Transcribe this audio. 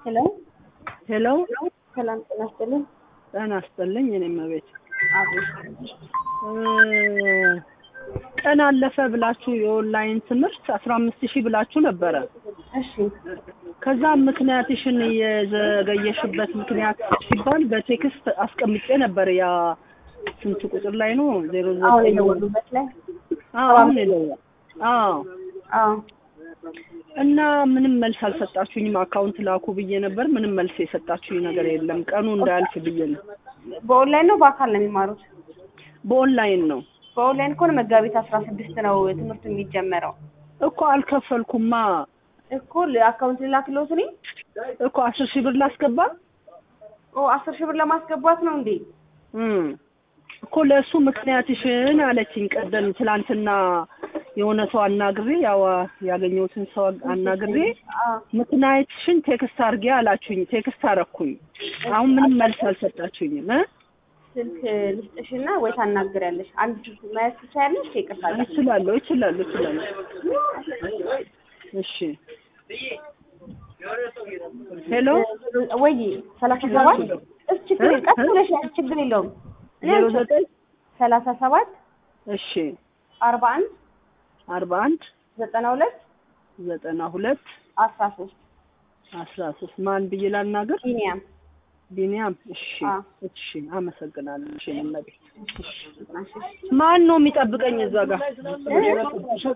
Hello? Hello? ሰላም ጤና ይስጥልኝ። ጤና ይስጥልኝ። እኔም ቤት አቤት። ቀን አለፈ ብላችሁ የኦንላይን ትምህርት 15000 ብላችሁ ነበረ። እሺ ከዛ ምክንያትሽን የዘገየሽበት ምክንያት ሲባል በቴክስት አስቀምጬ ነበር። ያ ስንት ቁጥር ላይ ነው? 09 አሁን የደወሉበት ላይ አሁን ነው። አዎ እና ምንም መልስ አልሰጣችሁኝም። አካውንት ላኩ ብዬ ነበር። ምንም መልስ የሰጣችሁኝ ነገር የለም። ቀኑ እንዳልፍ ብዬ ነው። በኦንላይን ነው በአካል ነው የሚማሩት? በኦንላይን ነው። በኦንላይን ከሆነ መጋቢት 16 ነው ትምህርቱ የሚጀመረው። እኮ አልከፈልኩማ እኮ አካውንት ልላክልዎት እኔ እኮ 10000 ብር ላስገባ። 10000 ብር ለማስገባት ነው እንዴ? እኮ ለሱ ምክንያትሽን አለችኝ። ቀደም ትላንትና የሆነ ሰው አናግሬ ያው ያገኘሁትን ሰው አናግሬ ምክንያትሽን ቴክስት አድርጌ አላችሁኝ። ቴክስት አረኩኝ። አሁን ምንም መልስ አልሰጣችሁኝም። ስልክ ልስጥሽና ወይ ታናግሪያለሽ? አንድ ስልክ ማየት ትችያለሽ? ይቅርታ እችላለሁ። እሺ ሄሎ ወይ 37 ችግር ችግር የለውም። 09 37 እሺ 41 92 13 ማን ብዬ ላናገር? ቢኒያም እሺ አመሰግናለሁ። እሺ ማን ነው የሚጠብቀኝ እዛ ጋር?